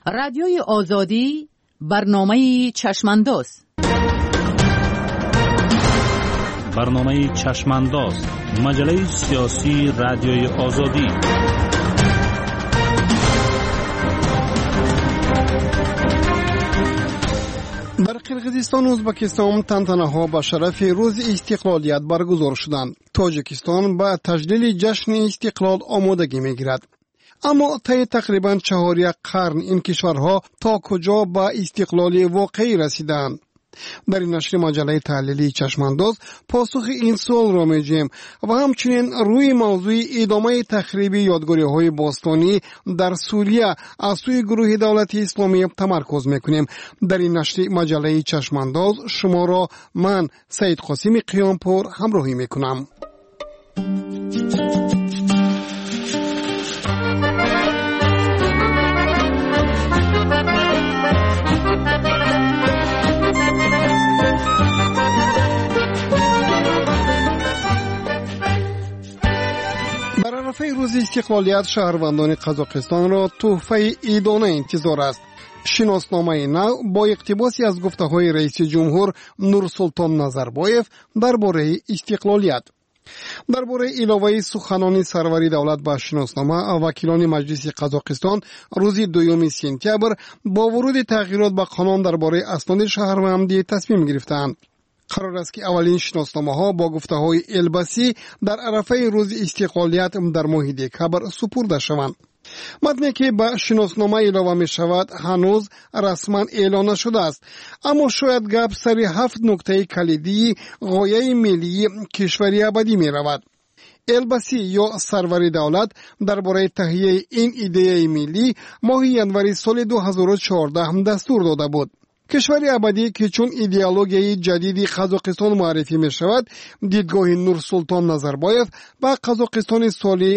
رادیوی آزادی برنامه چشمانداز. برنامه چشمانداز، مجله سیاسی رادیوی آزادی. در قرقیزستان و ازبکستان تنتنه‌ها به شرف روز استقلالیت برگزار شدند. تاجیکستان به تجلیل جشن استقلال آمادگی می‌گیرد. اما طی تقریباً 4 قرن این کشورها تا کجا به استقلال واقعی رسیدند؟ در این نشر مجله تحلیلی چشمانداز پاسخ این سوال را می‌جوییم و همچنین روی موضوع ادامه تخریب یادگاری‌های باستانی در سوریه از سوی گروه دولت اسلامی تمرکز می‌کنیم. در این نشر مجله چشمانداز شما را من سید قاسم قیامپور همراهی می‌کنم. در عرفه روز استقلالیت شهروندان قزاقستان را تحفه عیدانه انتظار است. شناسنامه نو با اقتباسی از گفته‌های رئیس جمهور نورسلطان نظربایف درباره استقلالیت. درباره علاوه سخنان سروری دولت به شناسنامه، وکیلان مجلس قزاقستان روز 2 سپتامبر با ورود تغییرات به قانون درباره اسناد شهروندی تصمیم گرفتند. قرار است که اولین شناسنامه‌ها با گفته‌های البسی در عرفه روز استقلالیت در ماه دکامبر سپرده شوند. متنی که به شناسنامه علاوه می شود هنوز رسما اعلان نشده است، اما شاید گپ سر 7 نکته کلیدی غایه ملی کشوری ابدی می رود. البسی یا سروری دولت درباره تهیه این ایده ملی ماه ینوری سال 2014 دستور داده بود. کشوری ابدی که چون ایدئولوژی جدیدی قزاقستان معرفی می شود، دیدگاه نورسلطان نظربایف با قزاقستان سال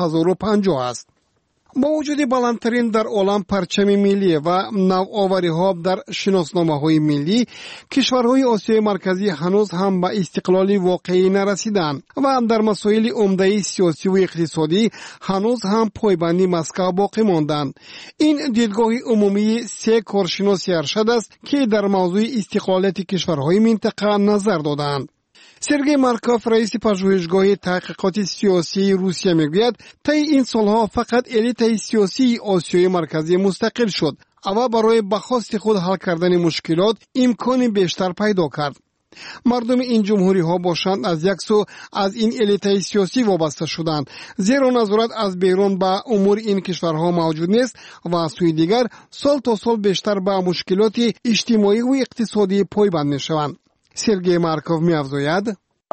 2050 است. با وجود بلندترین در عالم پرچم ملی و نوآوری‌ها در شناسنامه‌های ملی، کشورهای آسیای مرکزی هنوز هم به استقلال واقعی نرسیدند و در مسائل عمده سیاسی و اقتصادی هنوز هم پایبندی مسکو باقی ماندند. این دیدگاه عمومی 3 کارشناس ارشد است که در موضوع استقلالیت کشورهای منطقه نظر دادند. سرگئی مارکوف رئیس پژوهشگاه تحقیقات سیاسی روسیه میگوید طی این سالها فقط الیت سیاسی آسیای مرکزی مستقل شد و برای به خواست خود حل کردن مشکلات امکان بیشتر پیدا کرد. مردم این جمهوری ها باشند از یک سو از این الیت سیاسی وابسته شدند، زیرا نظارت از بیرون به امور این کشورها موجود نیست و از سوی دیگر سال تا سال بیشتر به مشکلات اجتماعی و اقتصادی پایبند میشوند. سرگئی مارکوف می‌افزاید: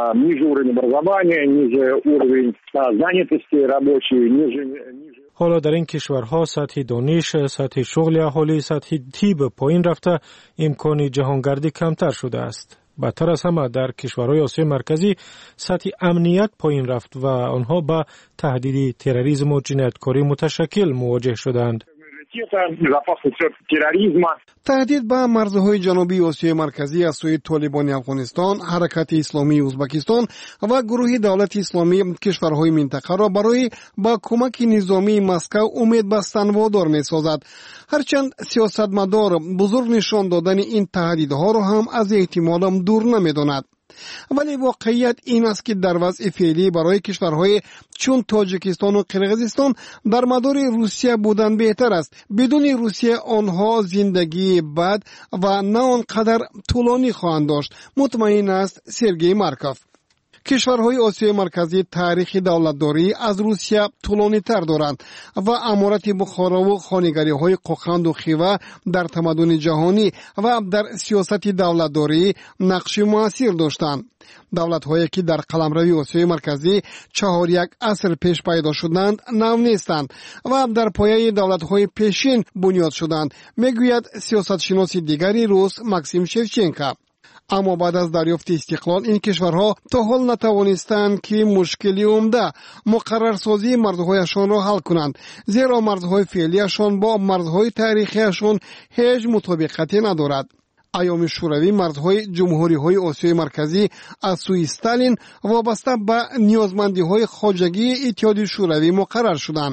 حالا در این کشورها سطح دانش، سطح شغل اهالی، سطح طب پایین رفته، امکان جهانگردی کمتر شده است. بدتر از همه در کشورهای آسیای مرکزی سطح امنیت پایین رفت و آنها با تهدید تروریسم و جنایتکاری متشکل مواجه شدند. تهدید به مرزهای جنوبی آسیای مرکزی از سوی طالبان افغانستان، حرکت اسلامی ازبکستان و گروه دولت اسلامی کشورهای منطقه را برای با کمک نظامی مسکو امید بستن وادار می سازد. هرچند سیاستمدار بزرگ نشان دادن این تهدیدها را هم از احتمال دور نمی داند. ولی واقعیت این است که در وضع فعلی برای کشورهای چون تاجیکستان و قرقیزستان در مدار روسیه بودن بهتر است. بدون روسیه آنها زندگی بد و نه آنقدر طولانی خواهند داشت، مطمئن است سرگئی مارکوف. کشورهای آسیای مرکزی تاریخ دولتداری از روسیه طولانی تر دارند و امارت بخارا و خانگری های قوقند و خیوه در تمدن جهانی و در سیاست دولتداری نقش مؤثر داشتند. دولت هایی که در قلمروی آسیای مرکزی 4 عصر پیش پیدا شدند نو نیستند و در پایه دولت های پیشین بنیاد شدند، میگوید سیاست شناس دیگری روس ماکسیم شفچنکو. اما بعد از دریافت استقلال این کشورها تا حال نتوانستند که مشکلی عمده مقررسازی مرزهایشان را حل کنند، زیرا مرزهای فعلیشان با مرزهای تاریخیشان هیچ مطابقتی ندارد. ایام شوروی مرزهای جمهوری‌های آسیای مرکزی از سوی استالین وابسته به نیازمندی‌های خواجگی اتحاد شوروی مقرر شدند.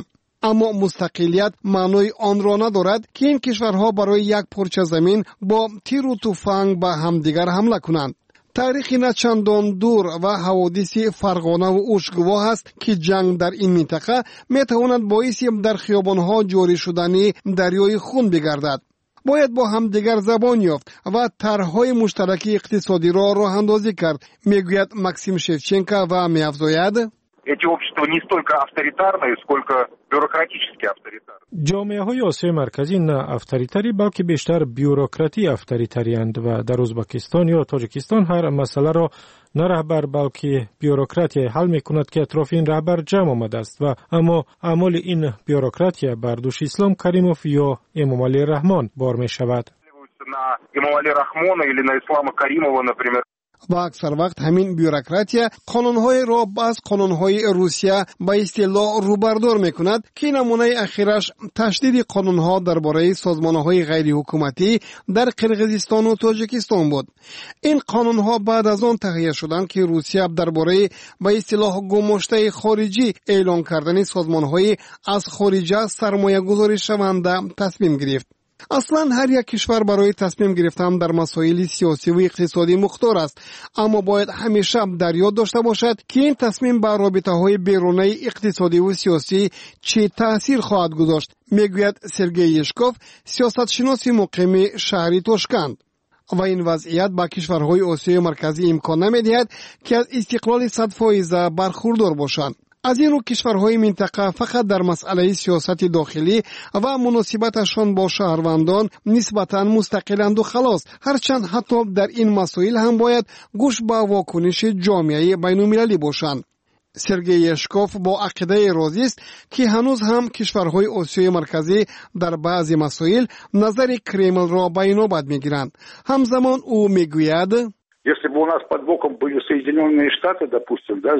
اما مستقلیت معنای آن را ندارد که این کشورها برای یک پارچه زمین با تیر و تفنگ به همدیگر حمله کنند. تاریخ نه چندان دور و حوادث فرغانه و اشگواه است که جنگ در این منطقه میتواند باعث در خیابانها جاری شدن دریای خون بگردد. باید با هم دیگر زبان یافت و طرح‌های مشترک اقتصادی را راه اندازی کرد، میگوید ماکسیم شевченко و می‌افزاید эти общества не столько авторитарные, сколько бюрократически авторитарные. جامعه‌های آسیای مرکزی نه افطاریتری بلکه بیشتر بیوروکراتی افطاریتری اند و در ازبکستان یا تاجیکستان هر مسئله را نه رهبر بلکه بیوروکراتی حل می‌کند که اطراف این رهبر جمع آمده است و اما اعمال این بیوروکراتی بر دوش اسلام کریموف یا امام علی رحمان بار می‌شود. На Имама Али Рахмона или на Ислама Каримова, например. و اکثر وقت همین بیوروکراتیا قانون‌های را از قانون‌های روسیه به اصطلاح روبردار می‌کند که نمونه اخیرش تشدید قانون‌ها درباره سازمان‌های غیر حکومتی در قرقیزستان و تاجیکستان بود. این قانون‌ها بعد از آن تهیه شدند که روسیه درباره به اصطلاح گماشته خارجی اعلان کردن سازمان‌های از خارج سرمایه‌گذاری شونده تصمیم گرفت. اصلا هر یک کشور برای تصمیم گرفتن در مسائل سیاسی و اقتصادی مختار است، اما باید همیشه در یاد داشته باشد که این تصمیم بر رابطه‌های بیرونی اقتصادی و سیاسی چه تأثیر خواهد گذاشت، میگوید سرگئی یشکوف، سیاستشناس مقیم شهری تاشکند. و این وضعیت با کشورهای آسیای مرکزی امکان نمی‌دهد که از استقلال 100% برخوردار باشند. از این رو کشورهای منطقه فقط در مسئله سیاست داخلی و مناسبتشان با شهروندان نسبتاً مستقلند و خلاص، هرچند حتی در این مسائل هم باید گوش به واکنش جامعه بین‌المللی باشند. سرگئی یشکوف با عقیده راضی است که هنوز هم کشورهای آسیای مرکزی در بعضی مسائل نظر کرمل را به نوبت می‌گیرند. همزمان او میگوید Если бы у нас под боком были Соединенные Штаты, допустим, да,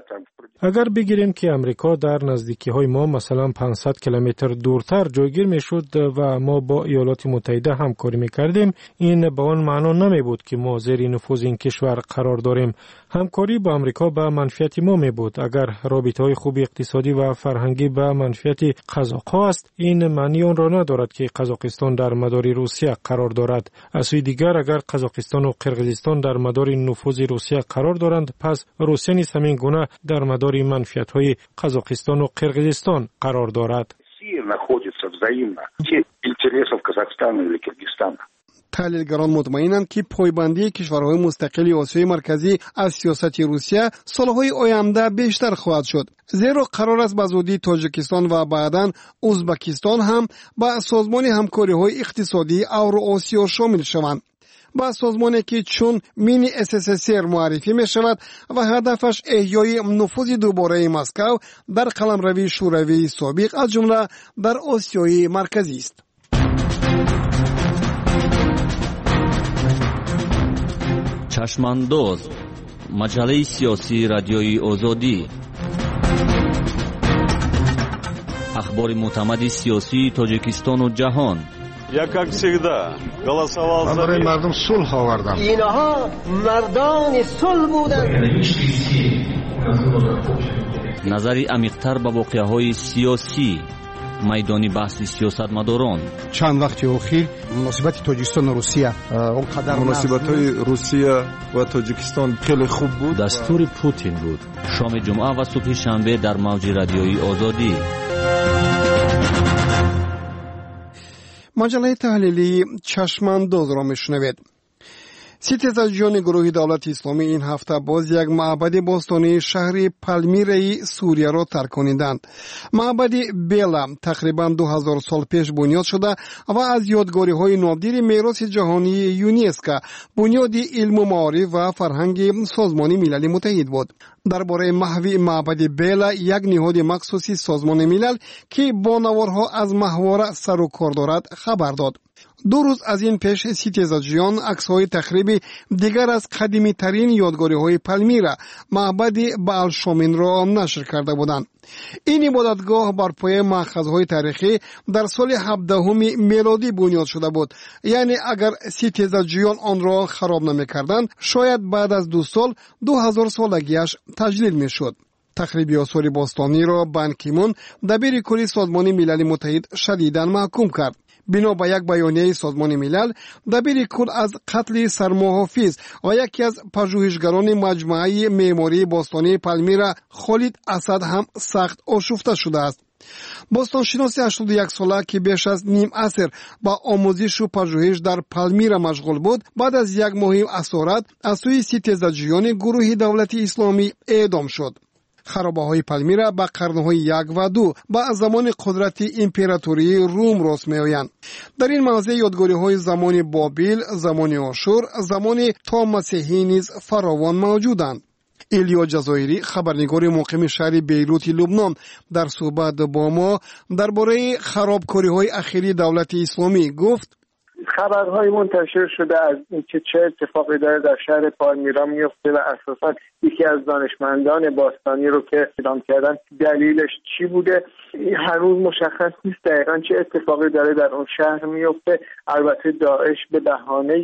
اگر بگیریم که امریکا در نزدیکی های ما مثلا 500 کیلومتر دورتر جایگیر می شد و ما با ایالات متحده همکاری می کردیم، این به آن معنا نمی بود که ما زیر نفوذ این کشور قرار داریم. همکاری با امریکا به منفعت ما می بود. اگر رابطه های خوب اقتصادی و فرهنگی به منفعت قزاق‌ها است، این معنی آن را ندارد که قزاقستان در مدار روسیه قرار دارد. از سوی دیگر اگر قزاقستان و قرقیزستان در مدار نفوذ روسیه قرار دارند، پس روسیه نیز همین گونه در مدار منفعت‌های قزاقستان و قرقیزستان قرار دارد. تحلیلگران مطمئنند که پایبندی کشورهای مستقل آسیای مرکزی از سیاست روسیه سالهای آینده بیشتر خواهد شد، زیرا قرار است به زودی تاجیکستان و بعداً ازبکستان هم به سازمان همکاری‌های اقتصادی اوراسیا شامل شوند. با سازمانی که چون مینی SSSR معرفی می شود و هدفش احیای نفوذ دوباره مسکو در قلمروی شوروی سابق از جمله در آسیای مرکزی است. چشمانداز، مجله سیاسی رادیوی آزادی، اخبار معتمد سیاسی تاجیکستان و جهان. Я, как всегда, голосовал за мир. مردم صلح آوردم. اینها مردان صلح بودند. نظری عمیق‌تر به واقعه‌های سیاسی، میدانی بحث سیاستمداران. چند وقت اخیر مناسبت تاجیکستان و روسیه اونقدر مناسبت‌های روسیه و تاجیکستان خیلی خوب بود. دستور پوتین بود. شام جمعه و صبح شنبه در موج رادیویی آزادی. مجله تحلیلی چشمانداز را میشنوید. ستیزجویان گروه دولت اسلامی این هفته باز یک معبد باستانی شهر پالمیرای سوریه را ترک کنیدند. معبد بیلا تقریبا 2000 سال پیش بنیاد شده و از یادگاری‌های نادر میراث جهانی یونسکو بنیاد علم و معارف و فرهنگ سازمان ملل متحد بود. درباره محو معبد بیلا یک نهاد مخصوصی سازمان ملل که با نوارها از محور سر و کار دارد خبر داد. 2 روز از این پیش ستیزجویان عکس‌های تخریب دیگر از قدیمی ترین یادگاری‌های پالمیرا معبد بألشامین را نشر کرده بودند. این عبادتگاه بر پایه مأخذهای تاریخی در سال 17 میلادی بنیاد شده بود. یعنی اگر ستیزجویان آن را خراب نمی‌کردند، شاید بعد از 2 سال 2000 سالگیش تجلیل می‌شد. تخریب آثار باستانی را بان کی مون دبیر کلی سازمان ملل متحد شدیداً محکوم کرد. بنا به یک بیانیه سازمان ملل، دبیر کل از قتل سرمحافظ و یکی از پژوهشگران مجموعه معماری باستانی پالمیرا خالد اسد هم سخت آشفته شده است. باستانشناس 81 ساله که بیش از نیم عصر با آموزش و پژوهش در پالمیرا مشغول بود، بعد از یک ماه اسارت از سوی ستیزجویان گروه دولت اسلامی اعدام شد. خرابه‌های پالمیرا با قرن‌های 1 و 2 با زمان قدرت امپراتوری روم راست می‌آیند. در این موضع یادگاری‌های زمان بابل، زمان آشور، زمان تا مسیحی نیز فراوان موجودند. ایلیا جزایری، خبرنگار مقیم شهر بیروت لبنان، در صحبت با ما درباره خرابکاری‌های اخیری دولت اسلامی گفت: خبرهای منتشر شده از اینکه چه اتفاقی داره در شهر پالمیرا میفته و اساساً یکی از دانشمندان باستانی رو که اعدام کردن دلیلش چی بوده هنوز مشخص نیست دقیقاً چه اتفاقی داره در اون شهر میفته. البته داعش به بهانه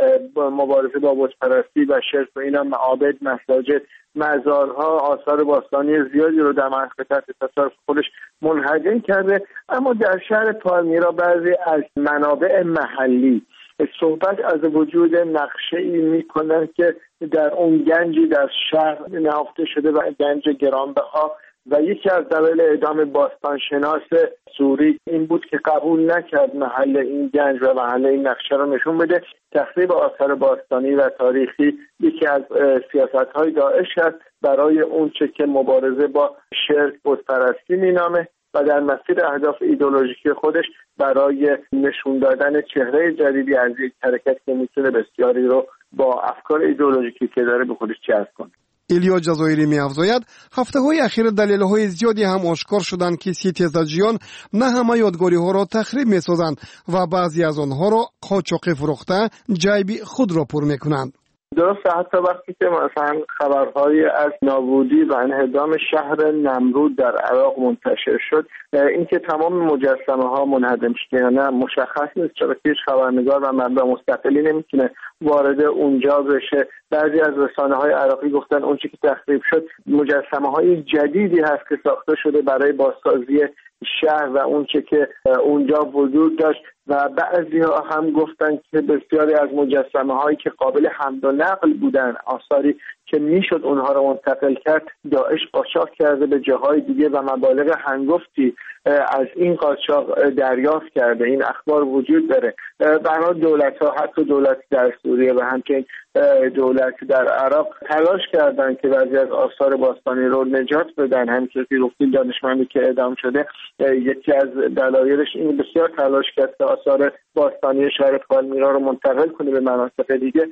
مبارزه با بت‌پرستی و شرک و اینا معابد، مساجد، مزارها، آثار باستانی زیادی رو در منطقه تحت تصرف خودش منهدم کرده. اما در شهر پالمیرا بعضی از منابع محلی صحبت از وجود نقشه‌ای می‌کنند که در اون گنجی در شهر نهفته شده و گنج گرانبها و یکی از دلایل اعدام باستانشناس سوری این بود که قبول نکرد محل این گنج و محل این نقشه رو نشون بده. تخریب آثار باستانی و تاریخی یکی از سیاست‌های داعش است برای اون چه که مبارزه با شرک بت‌پرستی مینامه و در مسیر اهداف ایدئولوژیکی خودش برای نشون دادن چهره جدیدی از یک حرکت که میتونه بسیاری رو با افکار ایدئولوژیکی که داره به خودش جذب کنه. ایلیا جزایری می‌افزاید هفته‌های اخیر دلایل‌های زیادی هم آشکار شدند که ستیزجویان نه همه یادگاری‌ها را تخریب می‌سازند و بعضی از آنها را قاچاقی فروخته جیب خود را پر می‌کنند. درسته، حتی وقتی که مثلا خبرهایی از نابودی و انهدام شهر نمرود در عراق منتشر شد، اینکه تمام مجسمه ها منهدم شده یا نه مشخص نیست، چرا که هیچ خبرنگار و منبع مستقلی نمیتونه وارد اونجا بشه. بعضی از رسانه‌های عراقی گفتن اون چیزی که تخریب شد مجسمه های جدیدی هست که ساخته شده برای بازسازی شهر و اون چه که اونجا وجود داشت و بعضی‌ها هم گفتن که بسیاری از مجسمه‌هایی که قابل حمل و نقل بودن، آثاری که میشد اونها رو منتقل کرد، داعش قاچاق کرده به جاهای دیگه و مبالغ هنگفتی از این قاچاق دریافت کرده. این اخبار وجود داره. برای دولت‌ها، حتی دولت در سوریه و همچنین دولت در عراق تلاش کردن که بعضی از آثار باستانی رو نجات بدن. همونطور که گفتیم دانشمندی که اعدام شده یکی از دلایلش این بسیار تلاش کرد که آثار باستانی شهر پالمیرا رو منتقل کنه به مناطق دیگه،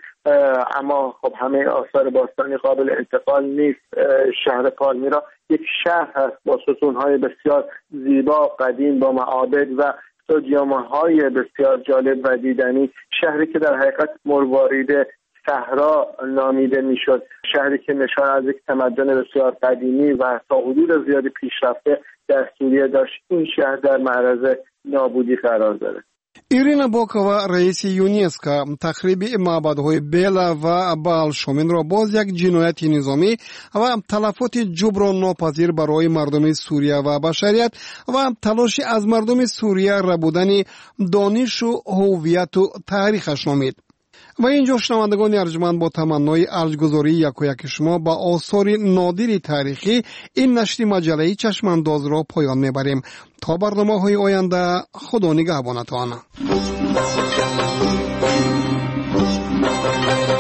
اما خب همه آثار باستانی قابل انتقال نیست. شهر پالمیرا یک شهر هست با ستون‌های بسیار زیبا قدیم با معابد و استادیوم‌های بسیار جالب و دیدنی، شهری که در حقیقت مروارید صحرا نامیده میشد، شهری که نشان از یک تمدن بسیار قدیمی و تا حدود زیادی پیشرفته در سوریه داشت. این شهر در معرض نابودی قرار داره. ایرینا باکووا رئیس یونسکو تخریب معبدهای بیلا و بال شومن را باز یک جنایت نظامی و تلفات جبران ناپذیر برای مردم سوریه و بشریت و تلاش از مردم سوریه ربودن دانش و هویت و تاریخش نامید. و اینجا شنوندگان ارجمند با تمنای ارجگذاری یک شما با آثار نادر تاریخی این نشر مجله چشمانداز را پایان میبریم. تا برنامه‌های آینده خدا نگهبانتان.